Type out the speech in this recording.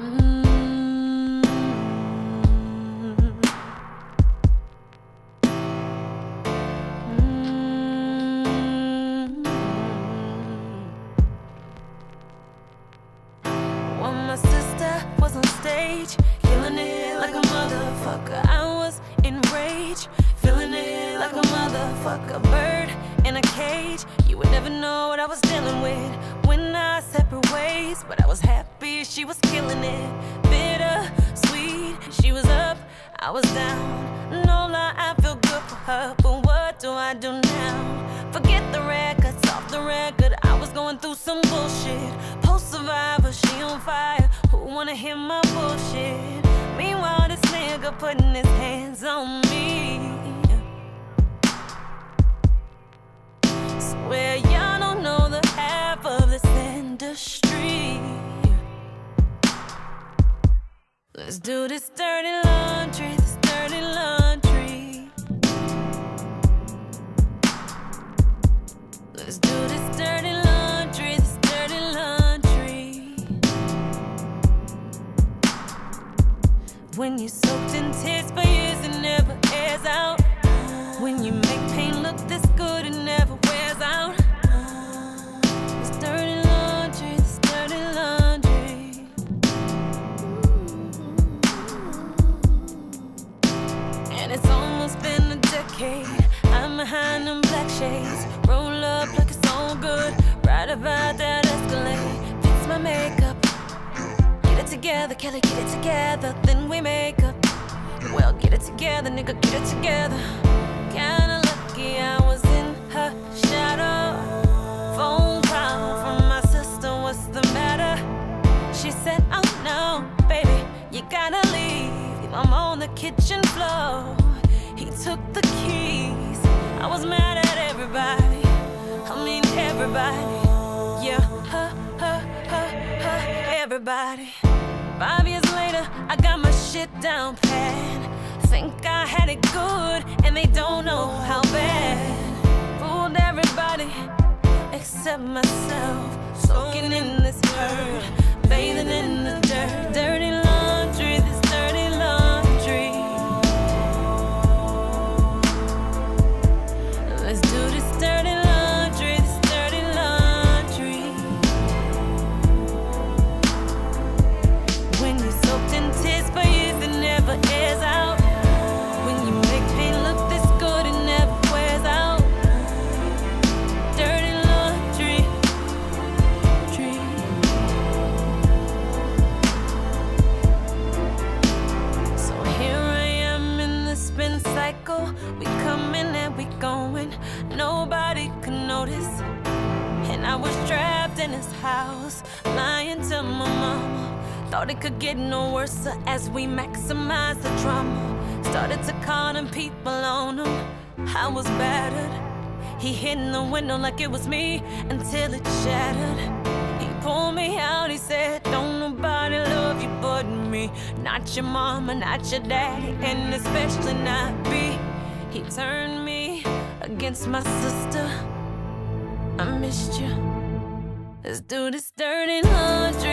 My sister was on stage, killing it like a motherfucker. I was enraged, feeling it like a motherfucker. Bird in a cage, you would never know what I was dealing with when I separate ways. But I was happy she was killing it. Bitter, sweet, she was up, I was down. No lie, I feel good for her, but what do I do now? Forget the records, off the record, I was going through some bullshit. Post-survivor, she on fire, who wanna hear my bullshit? Meanwhile, this nigga putting his hands on me. Swear y'all don't know the half of this industry. Let's do this dirty laundry, this dirty laundry. Let's do this dirty laundry, this dirty laundry. When you're soaked in tears for years, it never airs out. When you make pain look this good, it never wears out. This dirty laundry, this dirty laundry. And it's almost been a decade, I'm behind them black shades. Roll up like it's all good, right about that Escalade. Fix my makeup, get it together, Kelly, get it together, then we make up. Well, get it together, nigga, get it together. Kinda lucky I was in her shadow. Phone call from my sister, what's the matter? She said, oh no, baby, you gotta leave, I'm on the kitchen floor. He took the keys, I was mad at everybody, I mean everybody. Yeah, everybody. 5 years later, I got my shit down pat. Think I had it good, and they don't know how bad. Fooled everybody, except myself. Soaking in this hurt, bathing in the dirt. Dirty laundry, this dirty laundry. Let's do this dirty laundry, this dirty laundry. When you're soaked in tears for years, it never airs out. When you make pain look this good, it never wears out. Dirty laundry, so here I am in the spin cycle. We coming and we going, nobody could notice. And I was trapped in his house, lying to my mama. Thought it could get no worse as we maximize the drama. Started to call them people on him, I was battered. He hit in the window like it was me until it shattered. He pulled me out, he said, don't nobody love you but me. Not your mama, not your daddy, and especially not me. He turned me against my sister. I missed you. Let's do this dirty laundry.